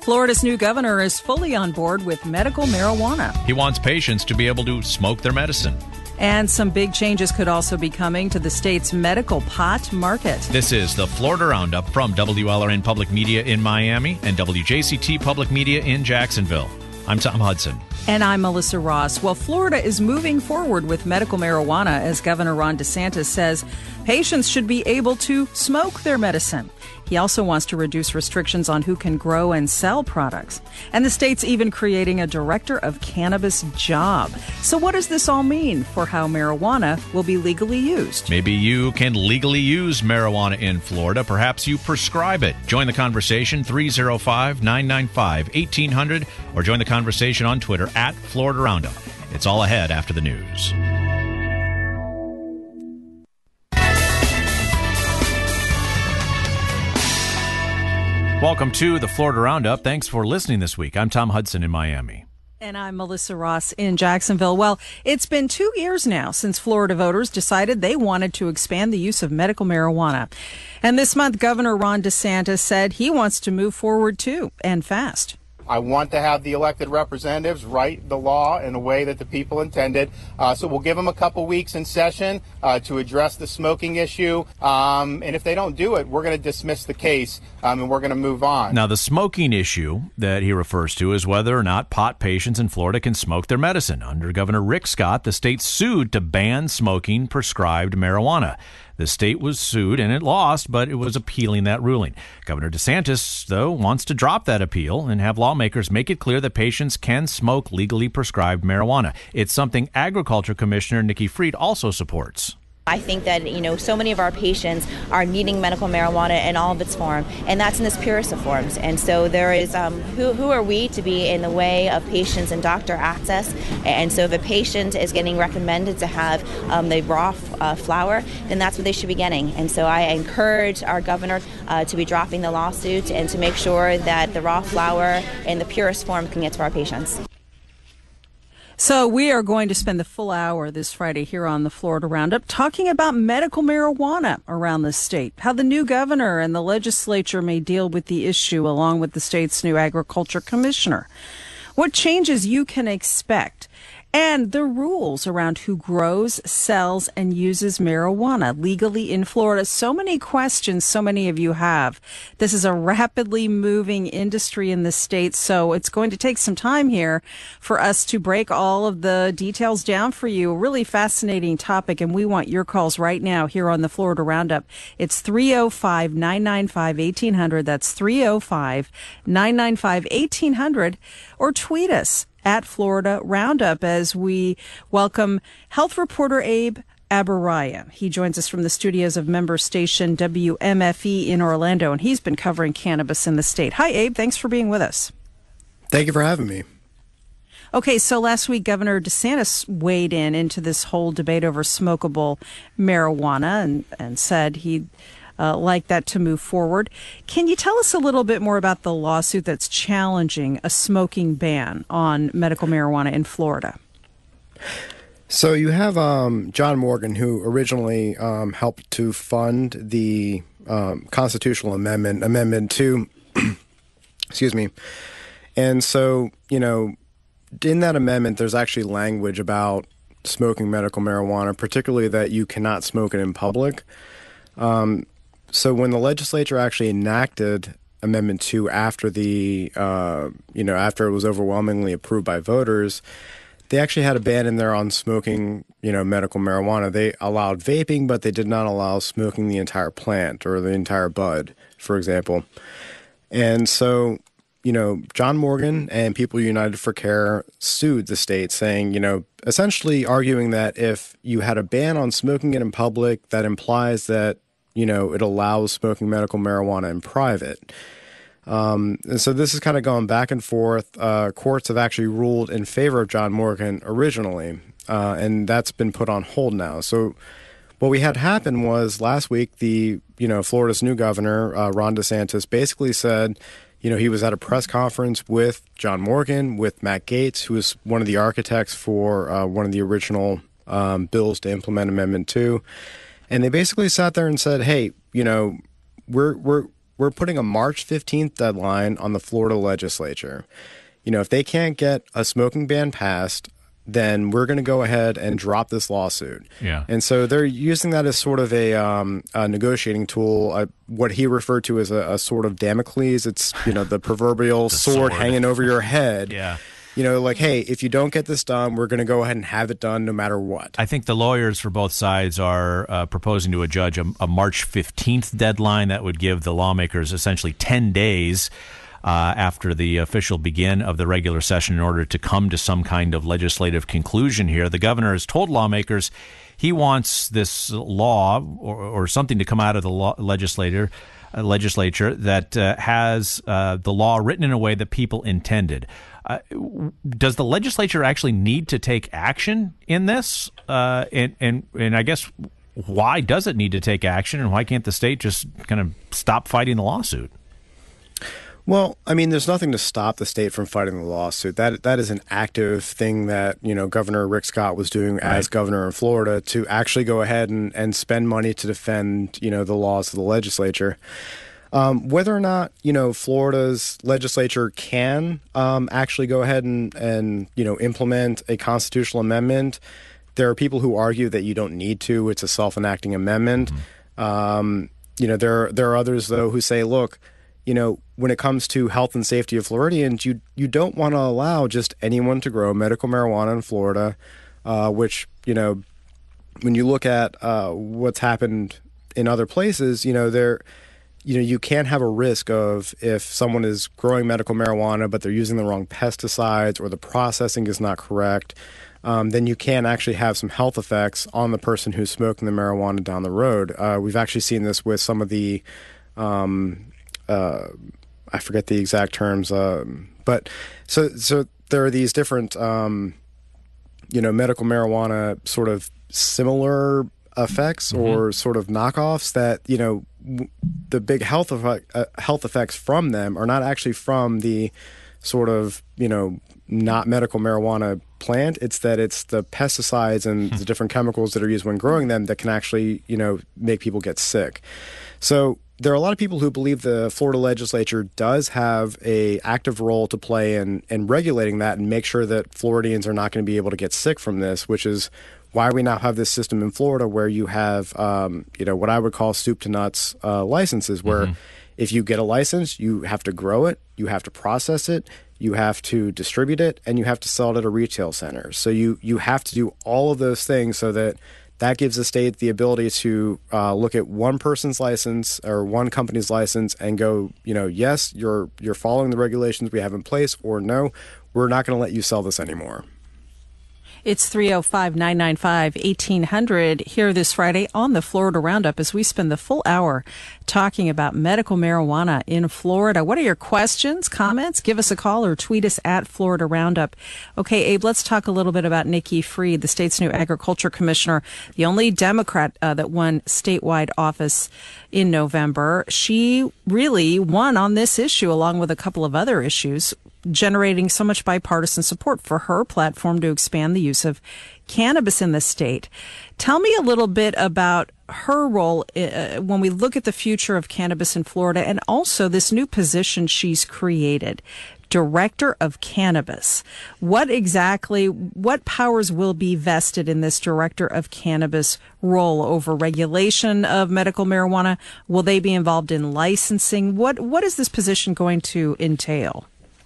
Florida's new governor is fully on board with medical marijuana. He wants patients to be able to smoke their medicine. And some big changes could also be coming to the state's medical pot market. This is the Florida Roundup from WLRN Public Media in Miami and WJCT Public Media in Jacksonville. I'm Tom Hudson. And I'm Melissa Ross. Well, Florida is moving forward with medical marijuana as Governor Ron DeSantis says patients should be able to smoke their medicine. He also wants to reduce restrictions on who can grow and sell products. And the state's even creating a director of cannabis job. So what does this all mean for how marijuana will be legally used? Maybe you can legally use marijuana in Florida. Perhaps you prescribe it. Join the conversation, 305-995-1800, or join the conversation on Twitter at Florida Roundup. It's all ahead after the news. Welcome to the Florida Roundup. Thanks for listening this week. I'm Tom Hudson in Miami. And I'm Melissa Ross in Jacksonville. Well, it's been 2 years now since Florida voters decided they wanted to expand the use of medical marijuana. And this month, Governor Ron DeSantis said he wants to move forward too, and fast. I want to have the elected representatives write the law in a way that the people intended. So we'll give them a couple weeks in session to address the smoking issue. And if they don't do it, we're going to dismiss the case and we're going to move on. Now, the smoking issue that he refers to is whether or not pot patients in Florida can smoke their medicine. Under Governor Rick Scott, the state sued to ban smoking prescribed marijuana. The state was sued and it lost, but it was appealing that ruling. Governor DeSantis, though, wants to drop that appeal and have lawmakers make it clear that patients can smoke legally prescribed marijuana. It's something Agriculture Commissioner Nikki Fried also supports. I think that, so many of our patients are needing medical marijuana in all of its form, and that's in its purest of forms. And so there is, who are we to be in the way of patients and doctor access? And so if a patient is getting recommended to have the raw flower, then that's what they should be getting. And so I encourage our governor to be dropping the lawsuit and to make sure that the raw flower in the purest form can get to our patients. So we are going to spend the full hour this Friday here on the Florida Roundup talking about medical marijuana around the state, how the new governor and the legislature may deal with the issue along with the state's new agriculture commissioner, what changes you can expect, and the rules around who grows, sells, and uses marijuana legally in Florida. So many questions so many of you have. This is a rapidly moving industry in the state, so it's going to take some time here for us to break all of the details down for you. A really fascinating topic, and we want your calls right now here on the Florida Roundup. It's 305-995-1800. That's 305-995-1800, or tweet us at Florida Roundup as we welcome health reporter Abe Abaraya. He joins us from the studios of member station WMFE in Orlando, and he's been covering cannabis in the state. Hi, Abe. Thanks for being with us. Thank you for having me. Okay, so last week, Governor DeSantis weighed into this whole debate over smokable marijuana and said he'd like that to move forward. Can you tell us a little bit more about the lawsuit that's challenging a smoking ban on medical marijuana in Florida? So you have John Morgan, who originally helped to fund the constitutional Amendment 2, excuse me. And so, in that amendment, there's actually language about smoking medical marijuana, particularly that you cannot smoke it in public. So when the legislature actually enacted Amendment 2 after after it was overwhelmingly approved by voters, they actually had a ban in there on smoking, medical marijuana. They allowed vaping, but they did not allow smoking the entire plant or the entire bud, for example. And so, John Morgan and People United for Care sued the state saying, essentially arguing that if you had a ban on smoking it in public, that implies that it allows smoking medical marijuana in private. And so this is kind of going back and forth. Courts have actually ruled in favor of John Morgan originally, and that's been put on hold now. So what we had happen was last week, Florida's new governor, Ron DeSantis, basically said, he was at a press conference with John Morgan, with Matt Gaetz, who was one of the architects for one of the original bills to implement Amendment 2. And they basically sat there and said, hey, we're we're putting a March 15th deadline on the Florida legislature. If they can't get a smoking ban passed, then we're going to go ahead and drop this lawsuit. Yeah. And so they're using that as sort of a negotiating tool, what he referred to as a sort of Damocles. It's, the proverbial sword hanging over your head. Yeah. Like, hey, if you don't get this done, we're going to go ahead and have it done no matter what. I think the lawyers for both sides are proposing to a judge a March 15th deadline that would give the lawmakers essentially 10 days after the official begin of the regular session in order to come to some kind of legislative conclusion here. The governor has told lawmakers he wants this law or something to come out of the legislature that has the law written in a way that people intended. Does the legislature actually need to take action in this? And I guess why does it need to take action, and why can't the state just kind of stop fighting the lawsuit? Well, I mean, there's nothing to stop the state from fighting the lawsuit. That is an active thing that, Governor Rick Scott was doing as governor in Florida, to actually go ahead and spend money to defend, the laws of the legislature. Whether or not, Florida's legislature can actually go ahead and implement a constitutional amendment, there are people who argue that you don't need to. It's a self-enacting amendment. Mm-hmm. There are others, though, who say, look, when it comes to health and safety of Floridians, you don't want to allow just anyone to grow medical marijuana in Florida, which, when you look at what's happened in other places, you can't have a risk of, if someone is growing medical marijuana but they're using the wrong pesticides or the processing is not correct, then you can actually have some health effects on the person who's smoking the marijuana down the road. We've actually seen this with some of the I forget the exact terms, but so there are these different, medical marijuana sort of similar effects or sort of knockoffs that, the big health effects from them are not actually from the sort of, not medical marijuana plant. It's that it's the pesticides and the different chemicals that are used when growing them that can actually, make people get sick. So there are a lot of people who believe the Florida legislature does have a active role to play in regulating that and make sure that Floridians are not going to be able to get sick from this, which is why we now have this system in Florida where you have, what I would call soup to nuts licenses, where if you get a license, you have to grow it, you have to process it, you have to distribute it, and you have to sell it at a retail center. So you have to do all of those things so that gives the state the ability to look at one person's license or one company's license and go, yes, you're following the regulations we have in place, or no, we're not going to let you sell this anymore. It's 305-995-1800 here this Friday on the Florida Roundup as we spend the full hour talking about medical marijuana in Florida. What are your questions, comments? Give us a call or tweet us at Florida Roundup. Okay, Abe, let's talk a little bit about Nikki Fried, the state's new agriculture commissioner, the only Democrat that won statewide office in November. She really won on this issue along with a couple of other issues, generating so much bipartisan support for her platform to expand the use of cannabis in the state. Tell me a little bit about her role when we look at the future of cannabis in Florida, and also this new position she's created, Director of Cannabis. What powers will be vested in this Director of Cannabis role over regulation of medical marijuana? Will they be involved in licensing? What is this position going to entail?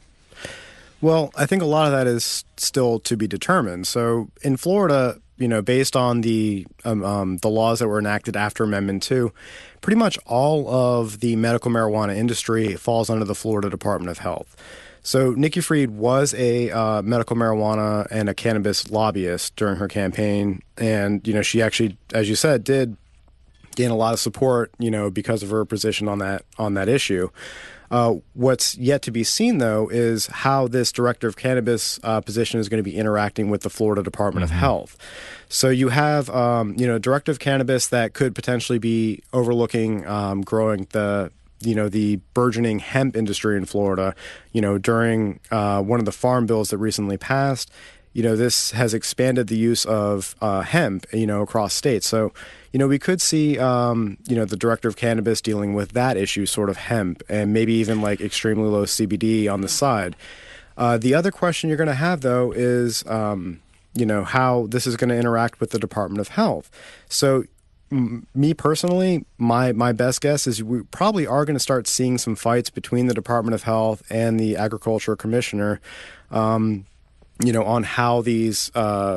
Well, I think a lot of that is still to be determined. So in Florida, based on the laws that were enacted after Amendment 2, pretty much all of the medical marijuana industry falls under the Florida Department of Health. So Nikki Fried was a medical marijuana and a cannabis lobbyist during her campaign. And, she actually, as you said, did gain a lot of support, because of her position on that issue. What's yet to be seen, though, is how this Director of Cannabis position is going to be interacting with the Florida Department of Health. So you have, Director of Cannabis that could potentially be overlooking growing the burgeoning hemp industry in Florida. During one of the farm bills that recently passed, this has expanded the use of hemp, across states. So, we could see, the director of cannabis dealing with that issue, sort of hemp, and maybe even like extremely low CBD on the side. The other question you're going to have, though, is, how this is going to interact with the Department of Health. So, me personally, my best guess is we probably are going to start seeing some fights between the Department of Health and the Agriculture Commissioner, on how these,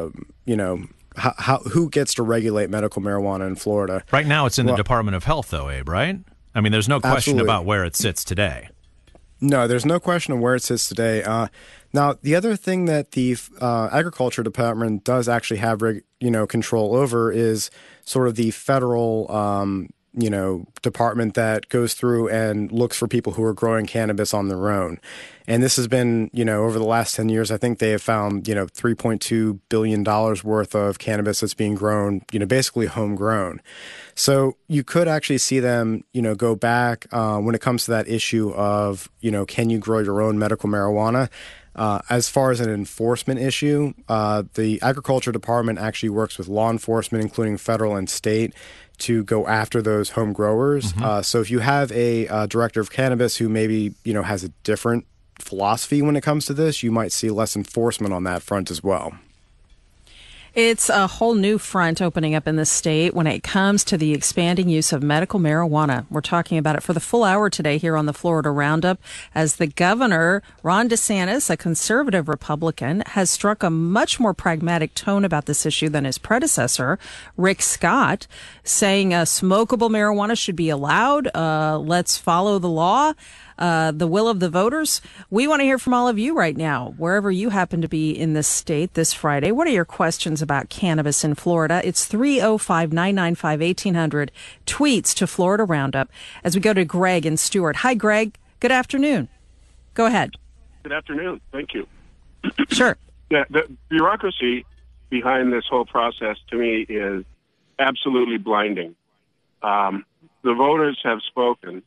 how who gets to regulate medical marijuana in Florida. Right now it's in the Department of Health, though, Abe, right? I mean, there's no question Absolutely. about where it sits today. No, there's no question of where it sits today. Now, the other thing that the Agriculture Department does actually have, control over is sort of the federal, department that goes through and looks for people who are growing cannabis on their own. And this has been, over the last 10 years, I think they have found, $3.2 billion worth of cannabis that's being grown, basically homegrown. So you could actually see them, go back when it comes to that issue of, can you grow your own medical marijuana? As far as an enforcement issue, the Agriculture Department actually works with law enforcement, including federal and state, to go after those home growers. So if you have a director of cannabis who maybe, has a different philosophy when it comes to this, you might see less enforcement on that front as well. It's a whole new front opening up in the state when it comes to the expanding use of medical marijuana. We're talking about it for the full hour today here on the Florida Roundup, as the governor, Ron DeSantis, a conservative Republican, has struck a much more pragmatic tone about this issue than his predecessor, Rick Scott, saying smokable marijuana should be allowed. Let's follow the law. The will of the voters. We want to hear from all of you right now, wherever you happen to be in this state this Friday. What are your questions about cannabis in Florida? It's 305-995-1800. Tweets to Florida Roundup as we go to Greg and Stewart. Hi, Greg. Good afternoon. Go ahead. Good afternoon. Thank you. Sure. The bureaucracy behind this whole process, to me, is absolutely blinding. The voters have spoken.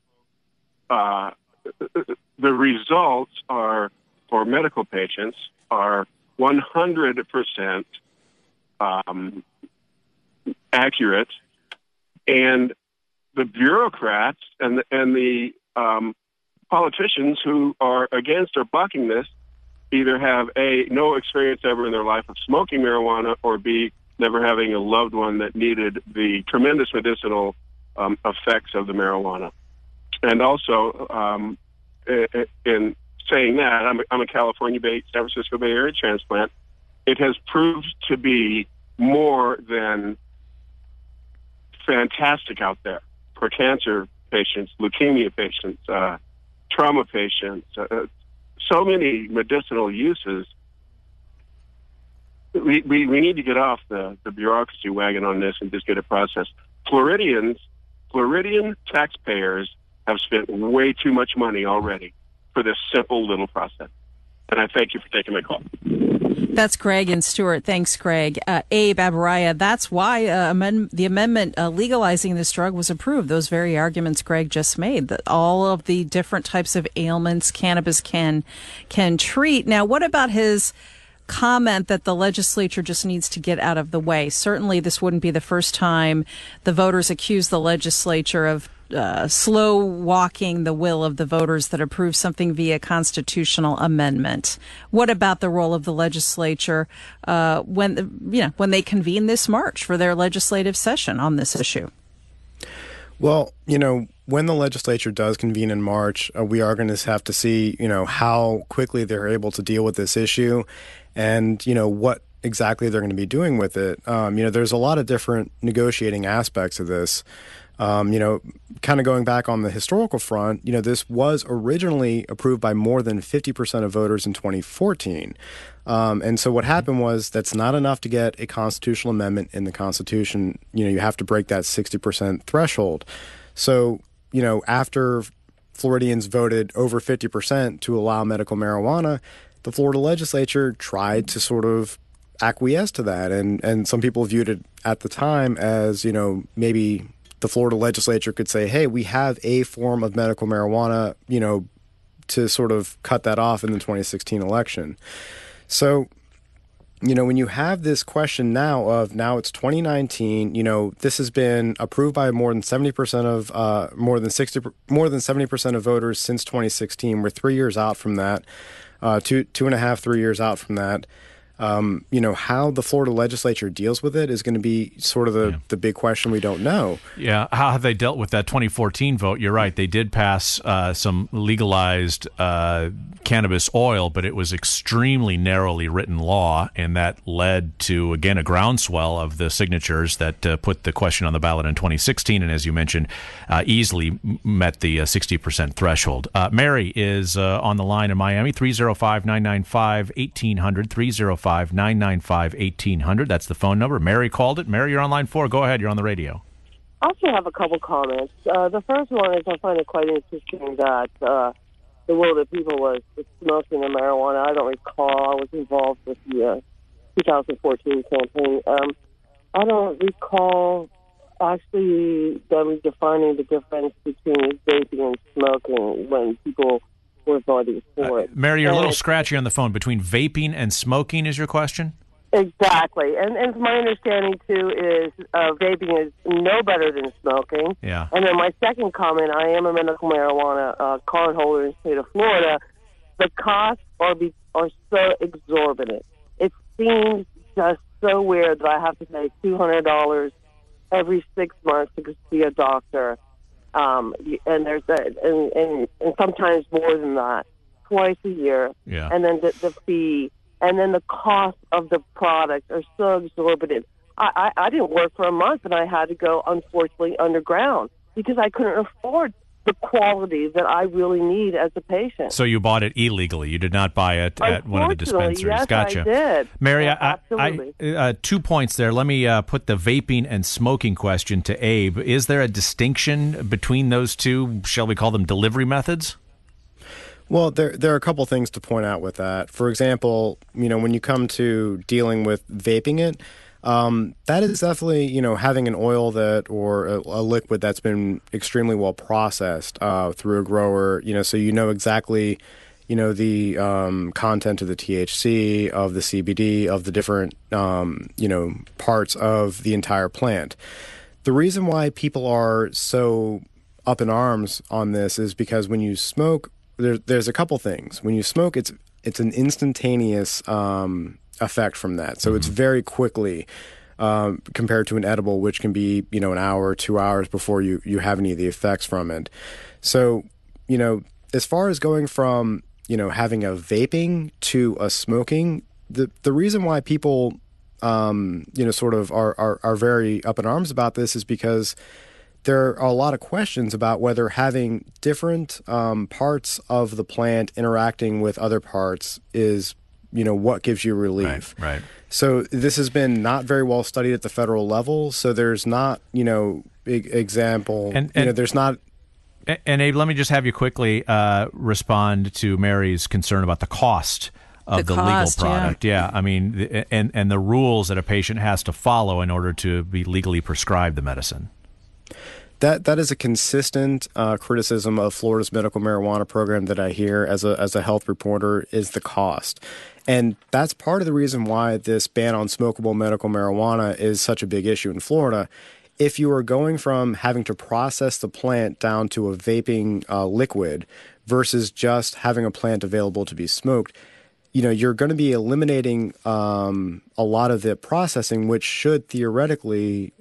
The results are, for medical patients, are 100% accurate, and the bureaucrats and the politicians who are against or blocking this either have A, no experience ever in their life of smoking marijuana, or B, never having a loved one that needed the tremendous medicinal effects of the marijuana. And also, in saying that, I'm a California-based, San Francisco Bay Area transplant. It has proved to be more than fantastic out there for cancer patients, leukemia patients, trauma patients, so many medicinal uses. We need to get off the bureaucracy wagon on this and just get it processed. Floridian taxpayers have spent way too much money already for this simple little process. And I thank you for taking my call. That's Greg and Stewart. Thanks, Greg. Abe Abaraya, that's why the amendment legalizing this drug was approved. Those very arguments Greg just made, that all of the different types of ailments cannabis can treat. Now, what about his comment that the legislature just needs to get out of the way? Certainly, this wouldn't be the first time the voters accuse the legislature of slow walking the will of the voters that approve something via constitutional amendment. What about the role of the legislature when they convene this March for their legislative session on this issue? Well, when the legislature does convene in March, we are going to have to see, how quickly they're able to deal with this issue and, what exactly they're going to be doing with it. There's a lot of different negotiating aspects of this. Kind of going back on the historical front, this was originally approved by more than 50% of voters in 2014. And so what happened was that's not enough to get a constitutional amendment in the Constitution. You have to break that 60% threshold. So, after Floridians voted over 50% to allow medical marijuana, the Florida legislature tried to sort of acquiesce to that. And some people viewed it at the time as, maybe the Florida legislature could say, hey, we have a form of medical marijuana, to sort of cut that off in the 2016 election. So, when you have this question now it's 2019, this has been approved by more than 70% of more than 70% of voters since 2016. We're 3 years out from that, 2.5, 3 years out from that. How the Florida legislature deals with it is going to be sort of the big question we don't know. Yeah, how have they dealt with that 2014 vote? You're right. They did pass some legalized cannabis oil, but it was extremely narrowly written law, and that led to, again, a groundswell of the signatures that put the question on the ballot in 2016, and as you mentioned, easily met the 60% threshold. Mary is on the line in Miami, 305-995-1800, 305-995-1800. That's the phone number. Mary called it. Mary, you're on line 4. Go ahead. You're on the radio. I also have a couple comments. The first one is I find it quite interesting that the will of the people was smoking the marijuana. I don't recall. I was involved with the 2014 campaign. I don't recall actually them defining the difference between vaping and smoking when people were voting for it. Mary, you're a little scratchy on the phone. Between vaping and smoking is your question? Exactly. And my understanding, too, is vaping is no better than smoking. Yeah. And then my second comment, I am a medical marijuana card holder in the state of Florida. The costs are so exorbitant. It seems just so weird that I have to pay $200 every 6 months to see a doctor. And there's and sometimes more than that, twice a year. Yeah. And then the fee. And then the cost of the product are so exorbitant. I didn't work for a month, and I had to go, unfortunately, underground because I couldn't afford the quality that I really need as a patient. So you bought it illegally. You did not buy it at one of the dispensaries. Yes, gotcha. I did. Mary, absolutely. 2 points there. Let me put the vaping and smoking question to Abe. Is there a distinction between those two, shall we call them delivery methods? Well, there are a couple things to point out with that. For example, when you come to dealing with vaping it, that is definitely, having an oil or a liquid that's been extremely well processed through a grower, so exactly, the content of the THC, of the CBD, of the different, parts of the entire plant. The reason why people are so up in arms on this is because when you smoke, there's a couple things. When you smoke, it's an instantaneous effect from that. So it's very quickly compared to an edible, which can be, an hour, 2 hours before you have any of the effects from it. So, as far as going from, having a vaping to a smoking, the reason why people, sort of are very up in arms about this is because there are a lot of questions about whether having different parts of the plant interacting with other parts is, what gives you relief. Right. So this has been not very well studied at the federal level. So there's not, example, there's not. And Abe, let me just have you quickly respond to Mary's concern about the cost of the legal product. Yeah. I mean, and the rules that a patient has to follow in order to be legally prescribed the medicine. That is a consistent criticism of Florida's medical marijuana program that I hear as a health reporter is the cost. And that's part of the reason why this ban on smokable medical marijuana is such a big issue in Florida. If you are going from having to process the plant down to a vaping liquid versus just having a plant available to be smoked, you're going to be eliminating a lot of the processing, which should theoretically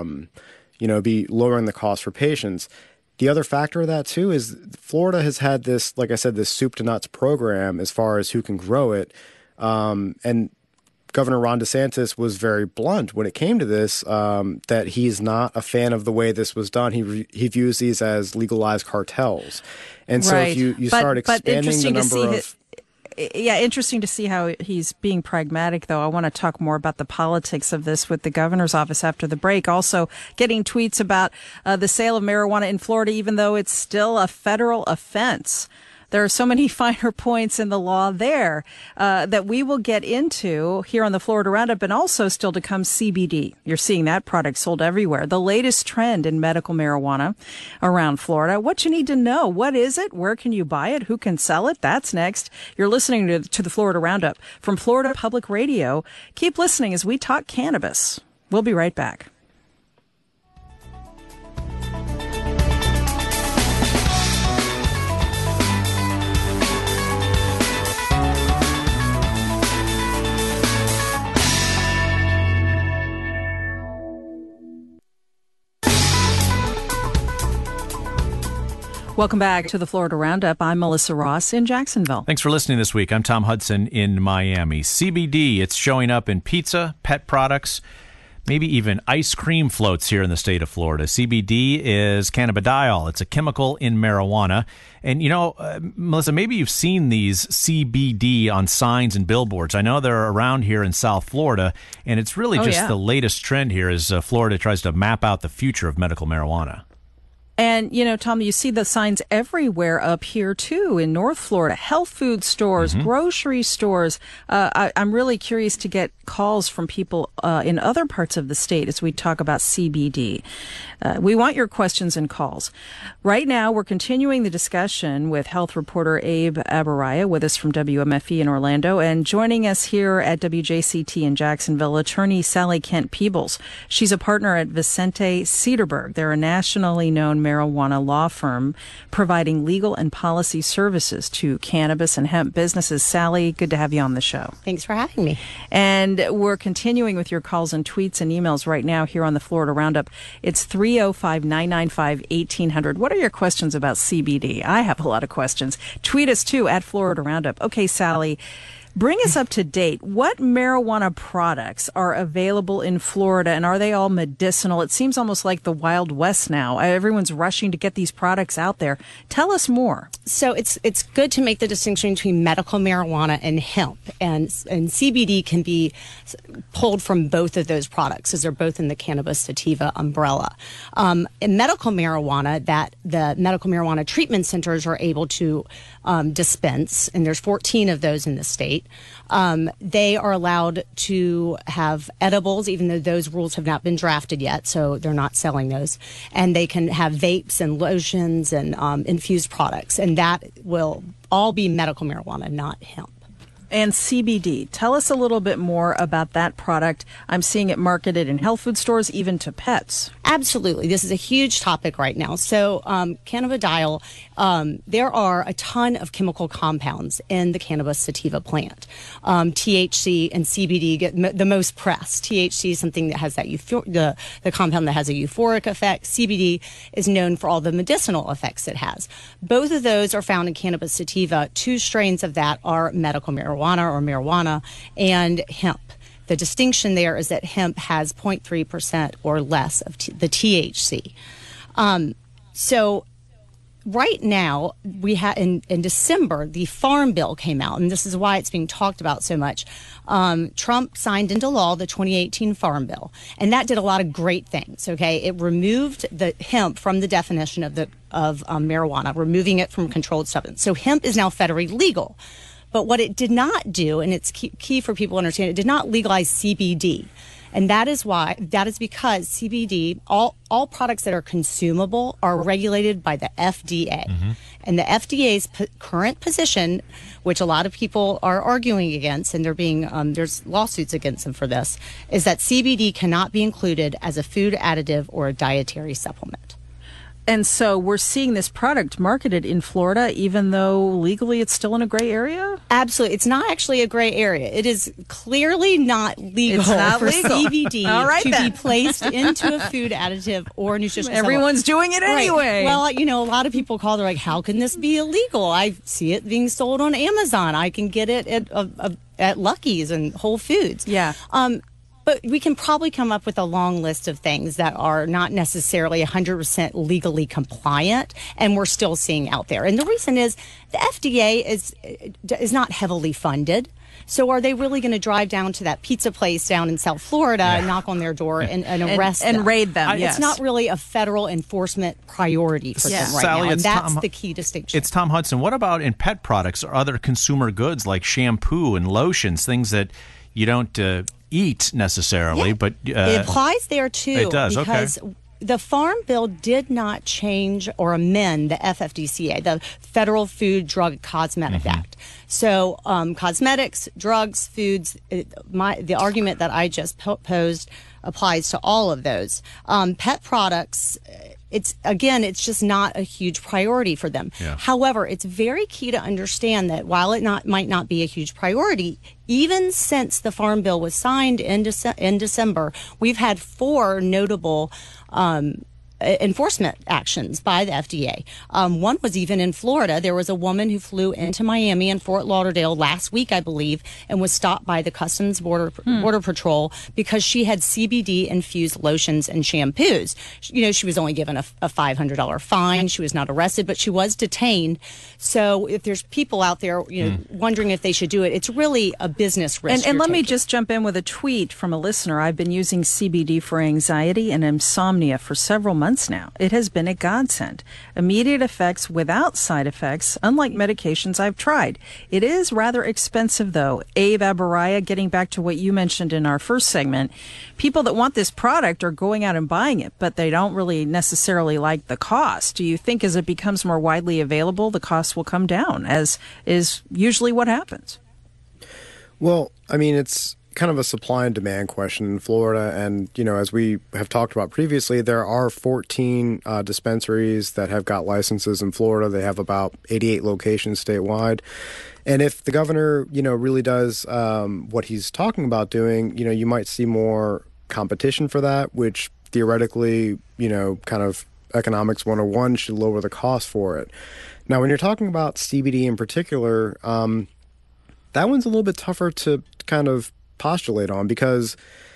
be lowering the cost for patients. The other factor of that, too, is Florida has had this, like I said, this soup to nuts program as far as who can grow it. And Governor Ron DeSantis was very blunt when it came to this, that he's not a fan of the way this was done. He views these as legalized cartels. And so if you start expanding the number of... Yeah, interesting to see how he's being pragmatic, though. I want to talk more about the politics of this with the governor's office after the break. Also, getting tweets about the sale of marijuana in Florida, even though it's still a federal offense. There are so many finer points in the law there that we will get into here on the Florida Roundup, and also still to come CBD. You're seeing that product sold everywhere. The latest trend in medical marijuana around Florida. What you need to know. What is it? Where can you buy it? Who can sell it? That's next. You're listening to the Florida Roundup from Florida Public Radio. Keep listening as we talk cannabis. We'll be right back. Welcome back to the Florida Roundup. I'm Melissa Ross in Jacksonville. Thanks for listening this week. I'm Tom Hudson in Miami. CBD, it's showing up in pizza, pet products, maybe even ice cream floats here in the state of Florida. CBD is cannabidiol. It's a chemical in marijuana. And, Melissa, maybe you've seen these CBD on signs and billboards. I know they're around here in South Florida, and it's really the latest trend here as Florida tries to map out the future of medical marijuana. And, Tom, you see the signs everywhere up here, too, in North Florida. Health food stores, grocery stores. I'm really curious to get calls from people in other parts of the state as we talk about CBD. We want your questions and calls. Right now, we're continuing the discussion with health reporter Abe Abaraya with us from WMFE in Orlando. And joining us here at WJCT in Jacksonville, attorney Sally Kent Peebles. She's a partner at Vicente Cederberg. They're a nationally known marijuana law firm providing legal and policy services to cannabis and hemp businesses. Sally, good to have you on the show. Thanks for having me. And we're continuing with your calls and tweets and emails right now here on the Florida Roundup. It's 305-995-1800. What are your questions about CBD? I have a lot of questions. Tweet us too at Florida Roundup. Okay, Sally, bring us up to date. What marijuana products are available in Florida, and are they all medicinal? It seems almost like the Wild West now. Everyone's rushing to get these products out there. Tell us more. So it's good to make the distinction between medical marijuana and hemp, and CBD can be pulled from both of those products as they're both in the cannabis sativa umbrella. In medical marijuana, that the medical marijuana treatment centers are able to dispense, and there's 14 of those in the state. They are allowed to have edibles, even though those rules have not been drafted yet, so they're not selling those. And they can have vapes and lotions and infused products, and that will all be medical marijuana, not hemp. And CBD. Tell us a little bit more about that product. I'm seeing it marketed in health food stores, even to pets. Absolutely. This is a huge topic right now. So cannabidiol, there are a ton of chemical compounds in the cannabis sativa plant. THC and CBD get the most press. THC is something that has that the compound that has a euphoric effect. CBD is known for all the medicinal effects it has. Both of those are found in cannabis sativa. 2 strains of that are medical marijuana or marijuana and hemp. The distinction there is that hemp has 0.3% or less of the THC. So right now, we have in December, the Farm Bill came out, and this is why it's being talked about so much. Trump signed into law the 2018 Farm Bill, and that did a lot of great things. Okay, it removed the hemp from the definition of marijuana, removing it from controlled substance. So hemp is now federally legal. But what it did not do, and it's key for people to understand, it did not legalize CBD. And that is because CBD, all products that are consumable are regulated by the FDA. Mm-hmm. And the FDA's current position, which a lot of people are arguing against, and there's lawsuits against them for this, is that CBD cannot be included as a food additive or a dietary supplement. And so we're seeing this product marketed in Florida, even though legally it's still in a gray area? Absolutely. It's not actually a gray area. It is clearly not legal for CBD be placed into a food additive or a nutritional Everyone's doing it anyway. Right. Well, a lot of people call, they're like, how can this be illegal? I see it being sold on Amazon. I can get it at Lucky's and Whole Foods. Yeah. But we can probably come up with a long list of things that are not necessarily 100% legally compliant, and we're still seeing out there. And the reason is the FDA is not heavily funded. So are they really going to drive down to that pizza place down in South Florida and knock on their door and arrest them? And raid them, yes. It's not really a federal enforcement priority for them right Sally, now, and that's Tom, the key distinction. It's Tom Hudson. What about in pet products or other consumer goods like shampoo and lotions, things that you don't eat necessarily, but it applies there too. It does, because the Farm Bill did not change or amend the FFDCA, the Federal Food, Drug, and Cosmetic Act. So cosmetics, drugs, foods, the argument that I just posed applies to all of those. Pet products, it's just not a huge priority for them. Yeah. However, it's very key to understand that while it might not be a huge priority, even since the Farm Bill was signed in December, we've had 4 notable enforcement actions by the FDA. One was even in Florida. There was a woman who flew into Miami and Fort Lauderdale last week, I believe, and was stopped by the Customs Border Patrol because she had CBD-infused lotions and shampoos. She was only given a $500 fine. She was not arrested, but she was detained. So if there's people out there, wondering if they should do it, it's really a business risk. And let me just jump in with a tweet from a listener. I've been using CBD for anxiety and insomnia for several months now. It has been a godsend. Immediate effects without side effects, unlike medications I've tried. It is rather expensive, though. Abe Abaraya, getting back to what you mentioned in our first segment, people that want this product are going out and buying it, but they don't really necessarily like the cost. Do you think as it becomes more widely available, the cost will come down, as is usually what happens? Well, I mean, it's kind of a supply and demand question in Florida. And, as we have talked about previously, there are 14 dispensaries that have got licenses in Florida. They have about 88 locations statewide. And if the governor, really does what he's talking about doing, you might see more competition for that, which theoretically, kind of economics 101 should lower the cost for it. Now, when you're talking about CBD in particular, that one's a little bit tougher to kind of postulate on because,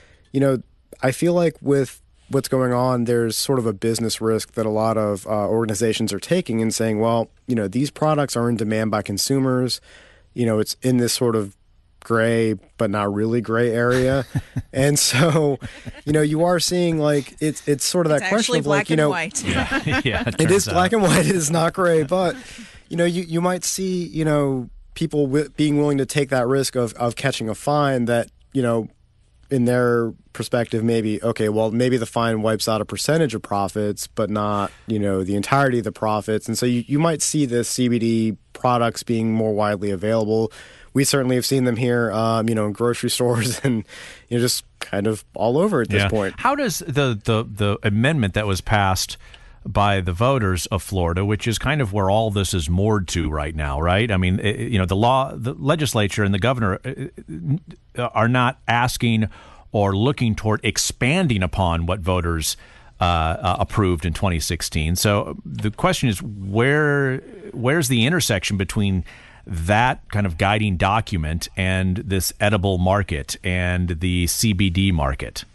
I feel like with what's going on, there's sort of a business risk that a lot of organizations are taking and saying, well, these products are in demand by consumers. It's in this sort of gray, but not really gray area. And so, you are seeing like, it's sort of that question of like, white. Yeah, it is black and white. It is not gray, but, you might see, people being willing to take that risk of catching a fine that, in their perspective, maybe the fine wipes out a percentage of profits, but not, the entirety of the profits. And so you might see the CBD products being more widely available. We certainly have seen them here, in grocery stores and, just kind of all over at this point. How does the amendment that was passed by the voters of Florida, which is kind of where all this is moored to right now, right? I mean, the legislature and the governor are not asking or looking toward expanding upon what voters approved in 2016. So the question is, where's the intersection between that kind of guiding document and this edible market and the CBD market?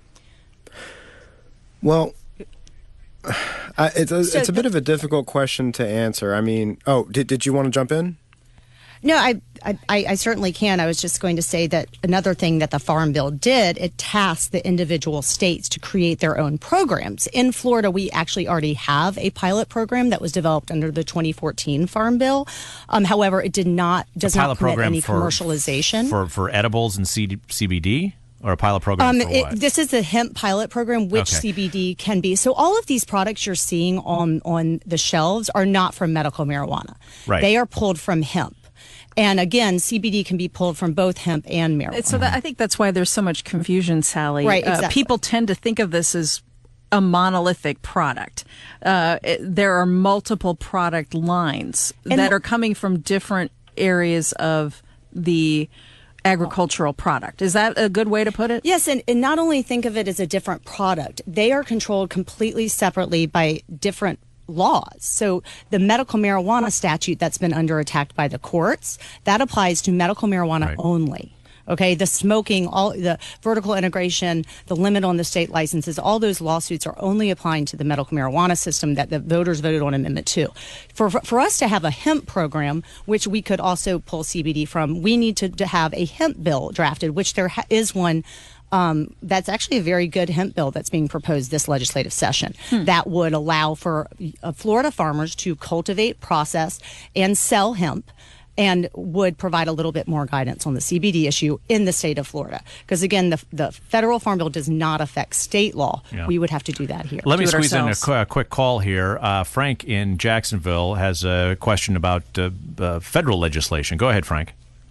Well, it's a bit of a difficult question to answer. I mean, did you want to jump in? No, I certainly can. I was just going to say that another thing that the Farm Bill did, it tasked the individual states to create their own programs. In Florida, we actually already have a pilot program that was developed under the 2014 Farm Bill. However, it does not permit any commercialization. For edibles and CBD? Or a pilot program for what? This is the hemp pilot program, which CBD can be. So all of these products you're seeing on the shelves are not from medical marijuana. Right. They are pulled from hemp. And again, CBD can be pulled from both hemp and marijuana. So I think that's why there's so much confusion, Sally. Right, exactly. People tend to think of this as a monolithic product. There are multiple product lines that are coming from different areas of the agricultural product. Is that a good way to put it? Yes, and not only think of it as a different product, they are controlled completely separately by different laws. So the medical marijuana statute that's been under attack by the courts, that applies to medical marijuana only. Okay, the smoking, all the vertical integration, the limit on the state licenses, all those lawsuits are only applying to the medical marijuana system that the voters voted on Amendment 2. For us to have a hemp program, which we could also pull CBD from, we need to have a hemp bill drafted, which there is one. That's actually a very good hemp bill that's being proposed this legislative session that would allow for Florida farmers to cultivate, process, and sell hemp, and would provide a little bit more guidance on the CBD issue in the state of Florida. Because, again, the federal farm bill does not affect state law. Yeah. We would have to do that here. Let me squeeze in a quick call here. Frank in Jacksonville has a question about federal legislation. Go ahead, Frank.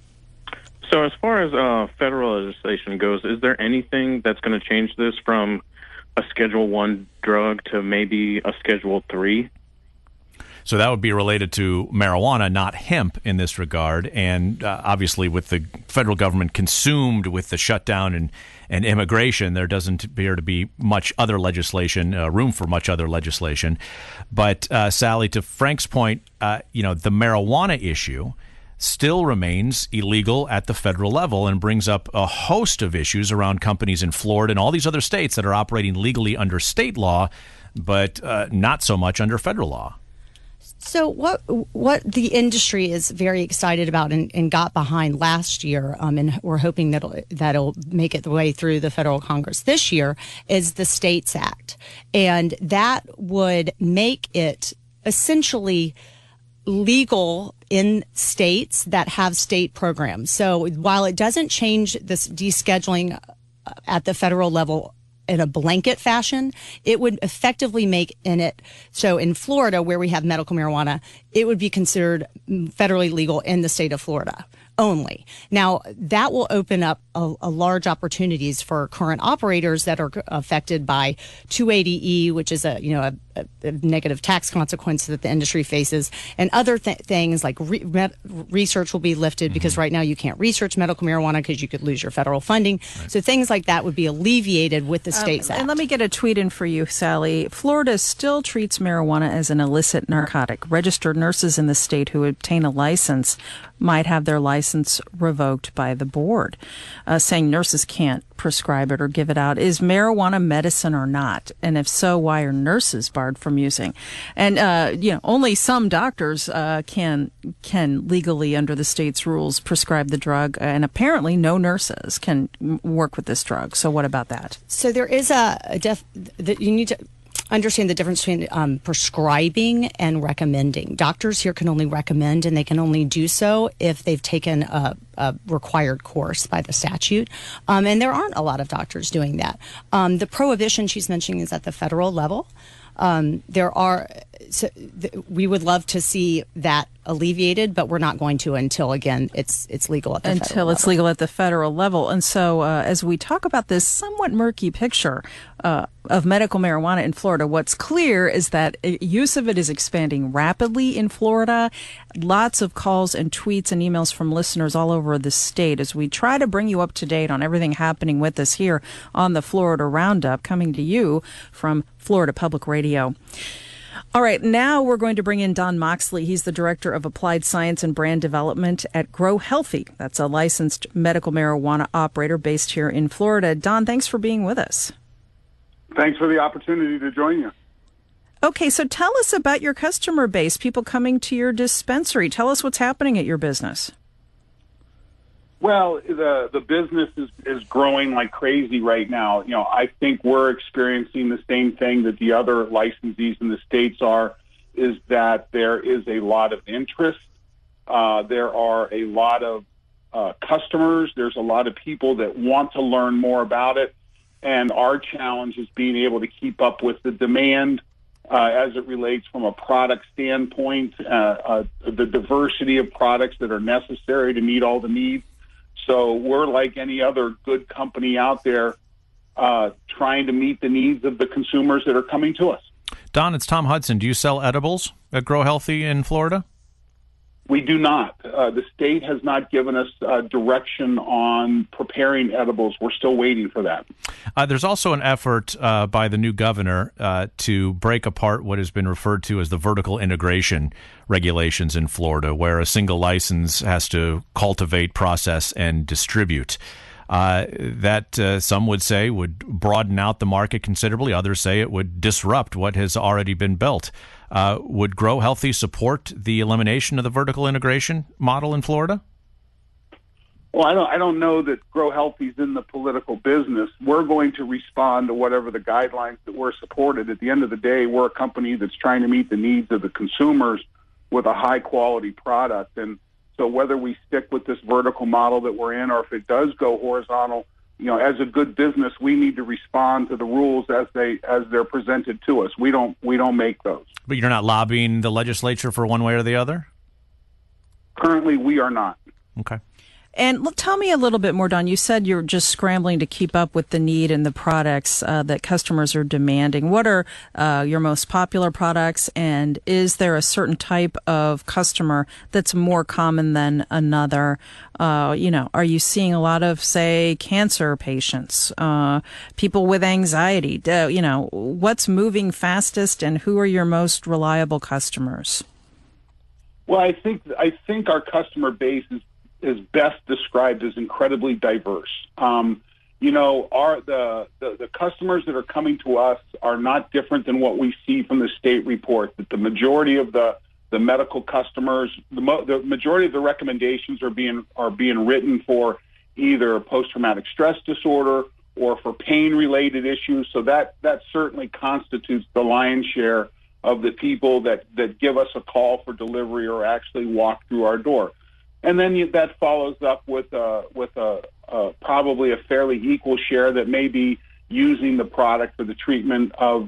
So as far as federal legislation goes, is there anything that's going to change this from a Schedule 1 drug to maybe a Schedule 3? So that would be related to marijuana, not hemp in this regard. And obviously with the federal government consumed with the shutdown and immigration, there doesn't appear to be much other legislation, room for much other legislation. But Sally, to Frank's point, the marijuana issue still remains illegal at the federal level and brings up a host of issues around companies in Florida and all these other states that are operating legally under state law, but not so much under federal law. So what the industry is very excited about and got behind last year, and we're hoping that'll make it the way through the federal Congress this year, is the States Act. And that would make it essentially legal in states that have state programs. So while it doesn't change this descheduling at the federal level in a blanket fashion, it would effectively make so in Florida, where we have medical marijuana, it would be considered federally legal in the state of Florida only. Now, that will open up a large opportunities for current operators that are affected by 280E, which is a negative tax consequence that the industry faces, and other things like research will be lifted because right now you can't research medical marijuana because you could lose your federal funding. Right. So things like that would be alleviated with the States Act. And let me get a tweet in for you, Sally. Florida still treats marijuana as an illicit narcotic. Registered nurses in the state who obtain a license might have their license revoked by the board, saying nurses can't prescribe it or give it out. Is marijuana medicine or not? And if so, why are nurses barred from using? And only some doctors can legally, under the state's rules, prescribe the drug, and apparently no nurses can work with this drug. So what about that? So there is you need to understand the difference between prescribing and recommending. Doctors here can only recommend, and they can only do so if they've taken a required course by the statute. And there aren't a lot of doctors doing that. The prohibition she's mentioning is at the federal level. We would love to see that alleviated, but we're not going to until, again, it's legal at the federal level. Until it's legal at the federal level. And so as we talk about this somewhat murky picture of medical marijuana in Florida, what's clear is that use of it is expanding rapidly in Florida. Lots of calls and tweets and emails from listeners all over the state as we try to bring you up to date on everything happening with us here on the Florida Roundup, coming to you from Florida Public Radio. All right, now we're going to bring in Don Moxley. He's the Director of Applied Science and Brand Development at Grow Healthy. That's a licensed medical marijuana operator based here in Florida. Don, thanks for being with us. Thanks for the opportunity to join you. Okay, so tell us about your customer base, people coming to your dispensary. Tell us what's happening at your business. Well, the business is growing like crazy right now. I think we're experiencing the same thing that the other licensees in the states are, is that there is a lot of interest. There are a lot of customers. There's a lot of people that want to learn more about it. And our challenge is being able to keep up with the demand as it relates from a product standpoint, the diversity of products that are necessary to meet all the needs. So we're like any other good company out there trying to meet the needs of the consumers that are coming to us. Don, it's Tom Hudson. Do you sell edibles at Grow Healthy in Florida? We do not. The state has not given us direction on preparing edibles. We're still waiting for that. There's also an effort by the new governor to break apart what has been referred to as the vertical integration regulations in Florida, where a single license has to cultivate, process, and distribute. That some would say would broaden out the market considerably. Others say it would disrupt what has already been built. Would Grow Healthy support the elimination of the vertical integration model in Florida? Well, I don't know that Grow Healthy is in the political business. We're going to respond to whatever the guidelines that we're supported. At the end of the day, we're a company that's trying to meet the needs of the consumers with a high-quality product. And so whether we stick with this vertical model that we're in or if it does go horizontal, as a good business, we need to respond to the rules as they're presented to us. We don't make those. But you're not lobbying the legislature for one way or the other? Currently, we are not. Okay. And tell me a little bit more, Don. You said you're just scrambling to keep up with the need and the products that customers are demanding. What are your most popular products, and is there a certain type of customer that's more common than another? Are you seeing a lot of, say, cancer patients, people with anxiety? What's moving fastest, and who are your most reliable customers? Well, I think our customer base is best described as incredibly diverse. The customers that are coming to us are not different than what we see from the state report. That the majority of the medical customers, the majority of the recommendations are being written for either post-traumatic stress disorder or for pain-related issues. So that certainly constitutes the lion's share of the people that give us a call for delivery or actually walk through our door. And then that follows up with probably a fairly equal share that may be using the product for the treatment of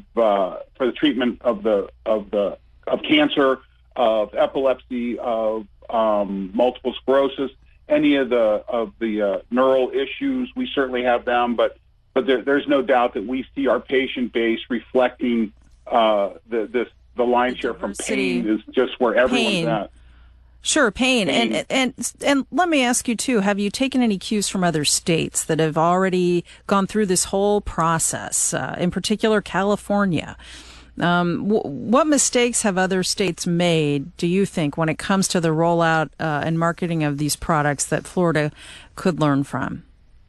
cancer, of epilepsy, of multiple sclerosis, any of the neural issues. We certainly have them, but there's no doubt that we see our patient base reflecting the lion's share from pain is just where everyone's at. Sure, pain. And let me ask you, too, have you taken any cues from other states that have already gone through this whole process, in particular California? What mistakes have other states made, do you think, when it comes to the rollout and marketing of these products that Florida could learn from?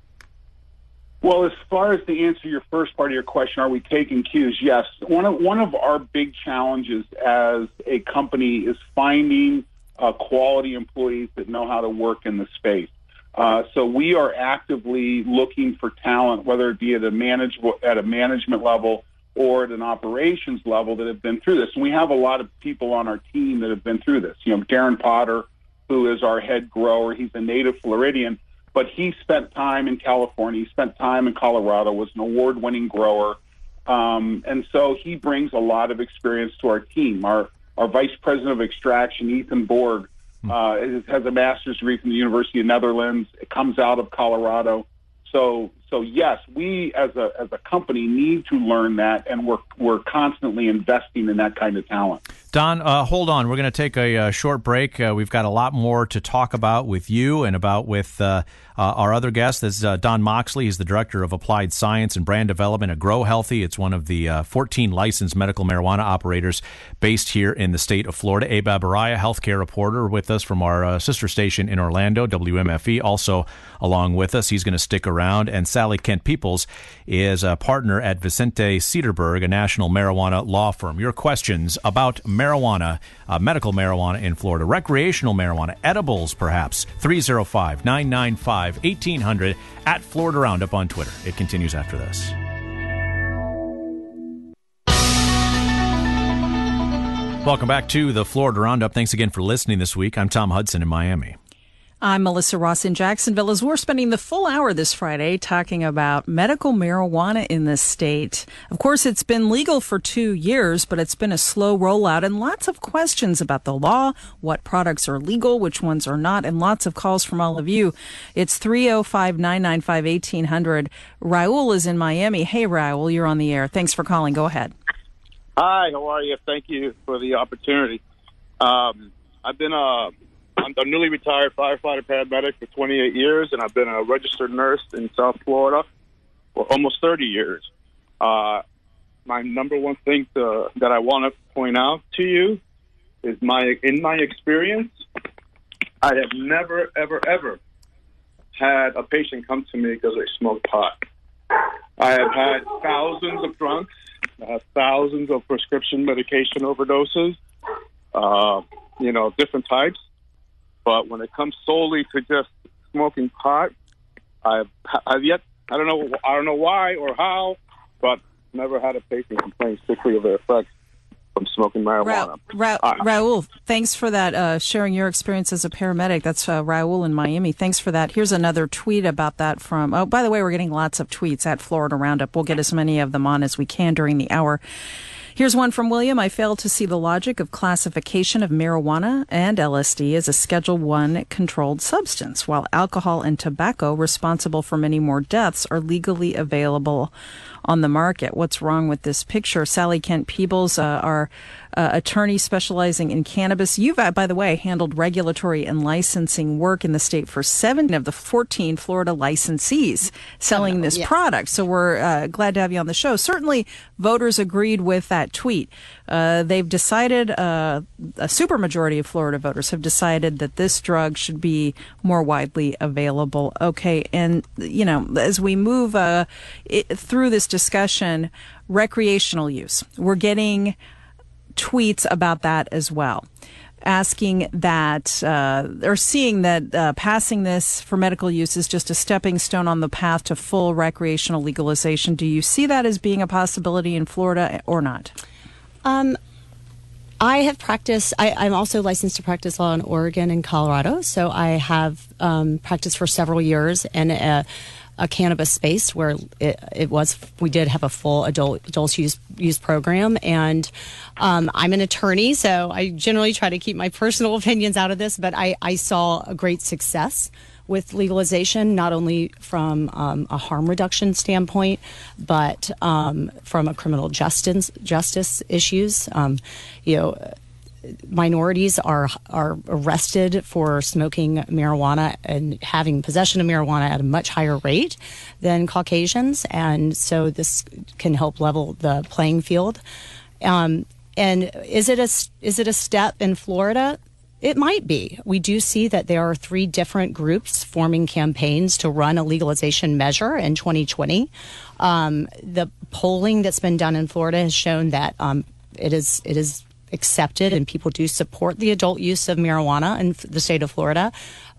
Well, as far as to answer your first part of your question, are we taking cues? Yes. One of our big challenges as a company is finding quality employees that know how to work in the space. So we are actively looking for talent, whether it be at a management level or at an operations level that have been through this. And we have a lot of people on our team that have been through this. Darren Potter, who is our head grower, he's a native Floridian, but he spent time in California. He spent time in Colorado, was an award-winning grower. And so he brings a lot of experience to our team. Our vice president of extraction, Ethan Borg, has a master's degree from the University of Netherlands. It comes out of Colorado. So yes, we as a company need to learn that, and we're constantly investing in that kind of talent. Don, hold on. We're going to take a short break. We've got a lot more to talk about with you and about with our other guest. This is Don Moxley. He's the Director of Applied Science and Brand Development at Grow Healthy. It's one of the 14 licensed medical marijuana operators based here in the state of Florida. Abab Araya, healthcare reporter, with us from our sister station in Orlando, WMFE, also along with us. He's going to stick around. And Sally Kent Peoples is a partner at Vicente Cederberg, a national marijuana law firm. Your questions about marijuana, medical marijuana in Florida, recreational marijuana, edibles perhaps, 305-995-1800 at Florida Roundup on Twitter. It continues after this. Welcome back to the Florida Roundup. Thanks again for listening this week. I'm Tom Hudson in Miami. I'm Melissa Ross in Jacksonville, as we're spending the full hour this Friday talking about medical marijuana in the state. Of course, it's been legal for 2 years, but it's been a slow rollout and lots of questions about the law, what products are legal, which ones are not, and lots of calls from all of you. It's 305-995-1800. Raul is in Miami. Hey, Raul, you're on the air. Thanks for calling. Go ahead. Hi, how are you? Thank you for the opportunity. I've been I'm a newly retired firefighter paramedic for 28 years, and I've been a registered nurse in South Florida for almost 30 years. My number one thing that I want to point out to you is in my experience, I have never, ever, ever had a patient come to me because they smoked pot. I have had thousands of drunks. I have thousands of prescription medication overdoses, different types. But when it comes solely to just smoking pot, I've yet, I don't know why or how, but never had a patient complain strictly of the effects from smoking marijuana. Raul, thanks for that, sharing your experience as a paramedic. That's Raul in Miami. Thanks for that. Here's another tweet about that from, by the way, we're getting lots of tweets at Florida Roundup. We'll get as many of them on as we can during the hour. Here's one from William. I fail to see the logic of classification of marijuana and LSD as a Schedule I controlled substance, while alcohol and tobacco, responsible for many more deaths, are legally available on the market. What's wrong with this picture? Sally Kent Peebles, our attorney specializing in cannabis. You've, by the way, handled regulatory and licensing work in the state for 7 of the 14 Florida licensees selling this product. So we're glad to have you on the show. Certainly, voters agreed with that tweet. They've decided, a supermajority of Florida voters have decided that this drug should be more widely available. Okay, and, as we move through this discussion, recreational use, we're getting tweets about that as well, asking that, or seeing that passing this for medical use is just a stepping stone on the path to full recreational legalization. Do you see that as being a possibility in Florida or not? I have practiced. I'm also licensed to practice law in Oregon and Colorado, so I have practiced for several years in a cannabis space where we did have a full adult use program, and I'm an attorney, so I generally try to keep my personal opinions out of this, but I saw a great success with legalization, not only from a harm reduction standpoint, but from a criminal justice issues. Minorities are arrested for smoking marijuana and having possession of marijuana at a much higher rate than Caucasians, and so this can help level the playing field. And is it a step in Florida? It might be. We do see that there are 3 different groups forming campaigns to run a legalization measure in 2020. The polling that's been done in Florida has shown that it is accepted and people do support the adult use of marijuana in the state of Florida.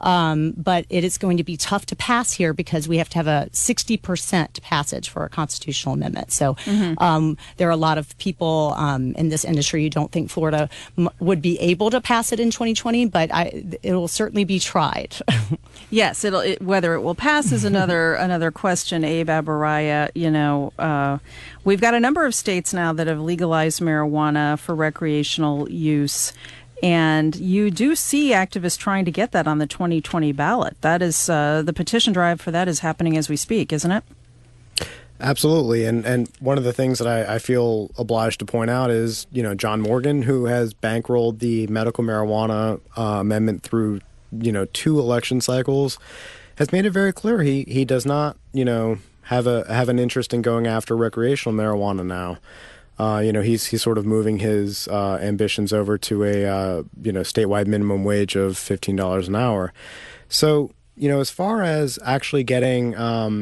But it is going to be tough to pass here because we have to have a 60% passage for a constitutional amendment. So there are a lot of people in this industry who don't think Florida would be able to pass it in 2020, but it will certainly be tried. Yes, whether it will pass is another question, Abe Abaraya. We've got a number of states now that have legalized marijuana for recreational use. And you do see activists trying to get that on the 2020 ballot. That is the petition drive for that is happening as we speak, isn't it? Absolutely. And one of the things that I feel obliged to point out is, John Morgan, who has bankrolled the medical marijuana amendment through, 2 election cycles, has made it very clear he does not, have an interest in going after recreational marijuana now. He's sort of moving his ambitions over to a statewide minimum wage of $15 an hour. So as far as actually getting,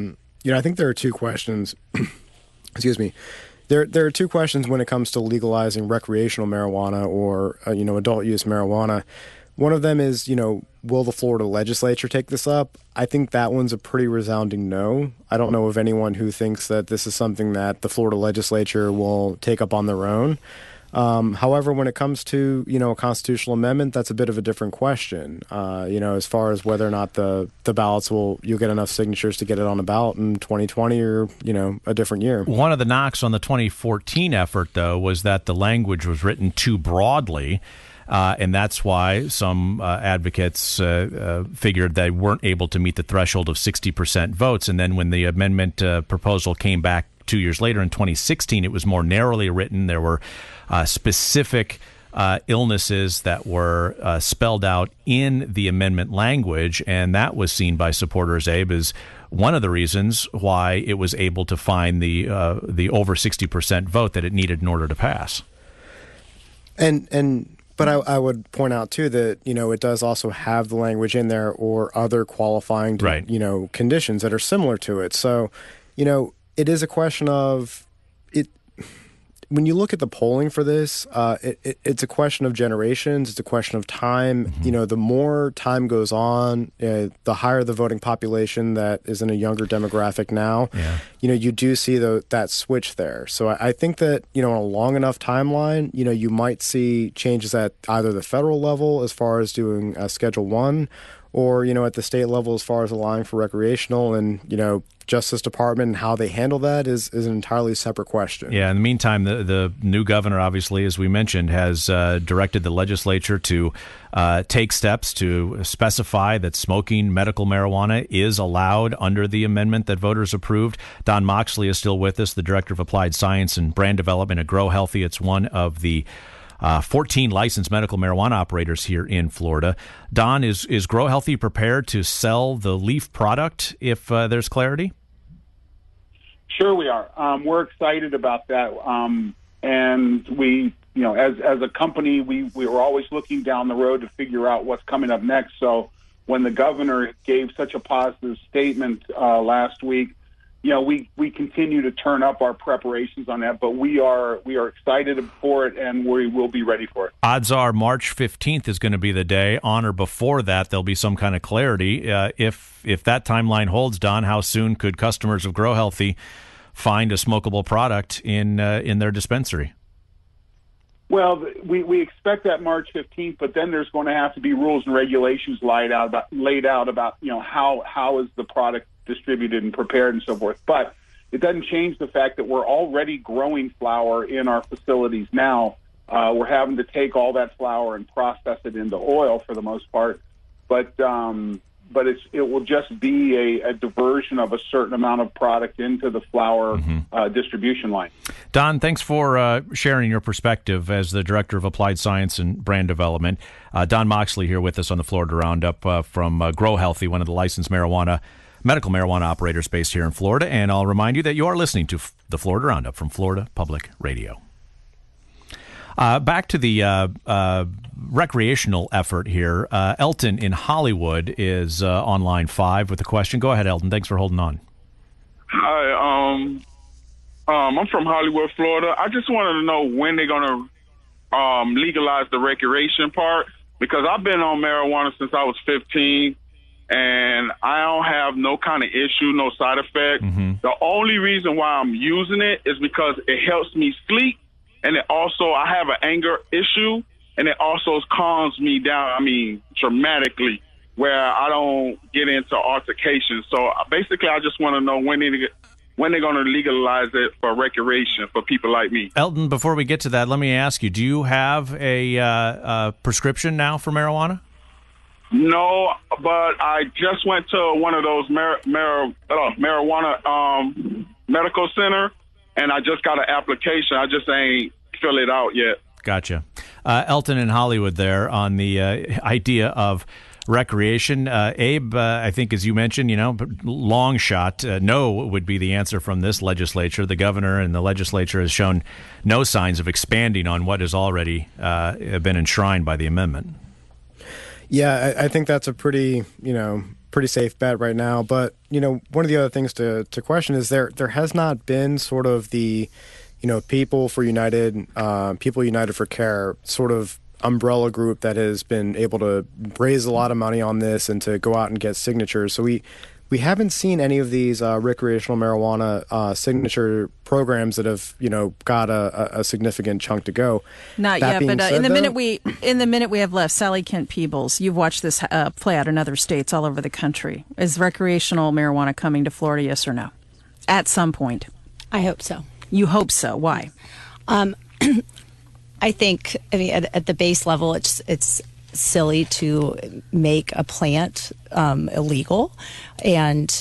I think there are 2 questions. Excuse me. There are 2 questions when it comes to legalizing recreational marijuana or adult use marijuana. One of them is, will the Florida legislature take this up? I think that one's a pretty resounding no. I don't know of anyone who thinks that this is something that the Florida legislature will take up on their own. However, when it comes to, a constitutional amendment, that's a bit of a different question. As far as whether or not the ballots you'll get enough signatures to get it on the ballot in 2020 or, a different year. One of the knocks on the 2014 effort, though, was that the language was written too broadly. And that's why some advocates figured they weren't able to meet the threshold of 60% votes. And then when the amendment proposal came back 2 years later in 2016, it was more narrowly written. There were specific illnesses that were spelled out in the amendment language, and that was seen by supporters, Abe, as one of the reasons why it was able to find the over 60% vote that it needed in order to pass. But I would point out too that it does also have the language in there or other qualifying conditions that are similar to it. So it is a question of it. When you look at the polling for this, it's a question of generations. It's a question of time. Mm-hmm. The more time goes on, the higher the voting population that is in a younger demographic now. Yeah. You do see that switch there. So I think that on a long enough timeline, you might see changes at either the federal level as far as doing Schedule 1, or at the state level as far as allowing for recreational, and Justice Department and how they handle that is an entirely separate question. Yeah, in the meantime, the new governor, obviously, as we mentioned, has directed the legislature to take steps to specify that smoking medical marijuana is allowed under the amendment that voters approved. Don Moxley is still with us, the Director of Applied Science and Brand Development at Grow Healthy. It's one of the 14 licensed medical marijuana operators here in Florida. Don, is Grow Healthy prepared to sell the leaf product if there's clarity? Sure, we are. We're excited about that, and we, as a company, we were always looking down the road to figure out what's coming up next. So when the governor gave such a positive statement last week, we continue to turn up our preparations on that, but we are excited for it, and we will be ready for it. Odds are March 15th is going to be the day. On or before that, there'll be some kind of clarity. If that timeline holds, Don, how soon could customers of Grow Healthy find a smokable product in their dispensary? Well, we expect that March 15th, but then there's going to have to be rules and regulations laid out about how is the product distributed and prepared and so forth. But it doesn't change the fact that we're already growing flower in our facilities now. We're having to take all that flower and process it into oil for the most part, but it will just be a diversion of a certain amount of product into the flower distribution line. Don, thanks for sharing your perspective as the Director of Applied Science and Brand Development. Don Moxley here with us on the Florida Roundup from Grow Healthy, one of the licensed medical marijuana operators based here in Florida. And I'll remind you that you are listening to the Florida Roundup from Florida Public Radio. Back to the recreational effort here. Elton in Hollywood is on line 5 with a question. Go ahead, Elton. Thanks for holding on. Hi. I'm from Hollywood, Florida. I just wanted to know when they're going to legalize the recreation part, because I've been on marijuana since I was 15, and I don't have no kind of issue, no side effect. Mm-hmm. The only reason why I'm using it is because it helps me sleep, and I have an anger issue, and it also calms me down, dramatically, where I don't get into altercations. So basically, I just want to know when they're going to legalize it for recreation for people like me. Elton, before we get to that, let me ask you, do you have a prescription now for marijuana? No, but I just went to one of those marijuana medical center, and I just got an application. I just ain't fill it out yet. Gotcha. Elton in Hollywood there on the idea of recreation. Abe, I think as you mentioned, long shot, no would be the answer from this legislature. The governor and the legislature has shown no signs of expanding on what has already been enshrined by the amendment. Yeah, I think that's a pretty safe bet right now. But, one of the other things to question is there has not been sort of the, People United for Care sort of umbrella group that has been able to raise a lot of money on this and to go out and get signatures. So we haven't seen any of these recreational marijuana signature programs that have got a significant chunk to go. Not yet, but in the minute we have left, Sally Kent Peebles, you've watched this play out in other states all over the country. Is recreational marijuana coming to Florida? Yes or no? At some point, I hope so. You hope so. Why? I think, at the base level, it's silly to make a plant illegal, and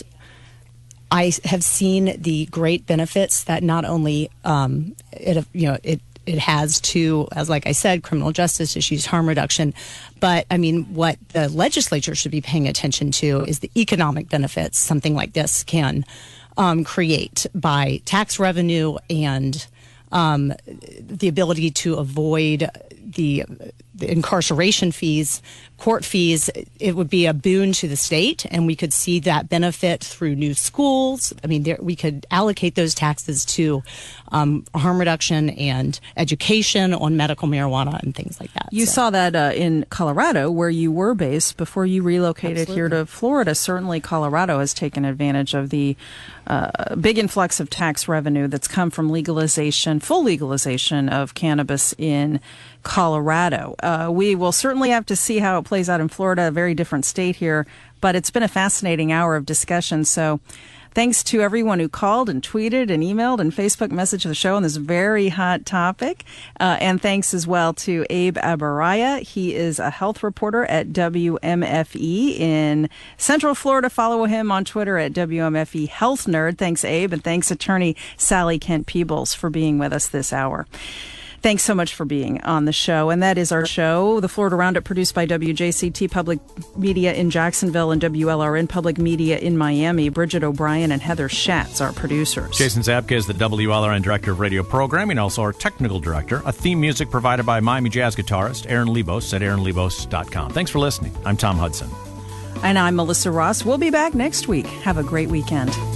I have seen the great benefits that not only it it has to, as like I said, criminal justice issues, harm reduction. But I mean, what the legislature should be paying attention to is the economic benefits something like this can create by tax revenue and the ability to avoid the incarceration fees, court fees. It would be a boon to the state, and we could see that benefit through new schools. I mean, we could allocate those taxes to harm reduction and education on medical marijuana and things like that. You saw that in Colorado, where you were based before you relocated here to Florida. Certainly, Colorado has taken advantage of the big influx of tax revenue that's come from full legalization of cannabis in Colorado. We will certainly have to see how it plays out in Florida, a very different state here, but it's been a fascinating hour of discussion. So thanks to everyone who called and tweeted and emailed and Facebook messaged the show on this very hot topic. And thanks as well to Abe Abaraya. He is a health reporter at WMFE in Central Florida. Follow him on Twitter at WMFE Health Nerd. Thanks, Abe. And thanks, attorney Sally Kent-Peebles, for being with us this hour. Thanks so much for being on the show. And that is our show, the Florida Roundup, produced by WJCT Public Media in Jacksonville and WLRN Public Media in Miami. Bridget O'Brien and Heather Schatz, our producers. Jason Zabka is the WLRN Director of Radio Programming, also our Technical Director. A theme music provided by Miami Jazz guitarist Aaron Lebos at aaronlebos.com. Thanks for listening. I'm Tom Hudson. And I'm Melissa Ross. We'll be back next week. Have a great weekend.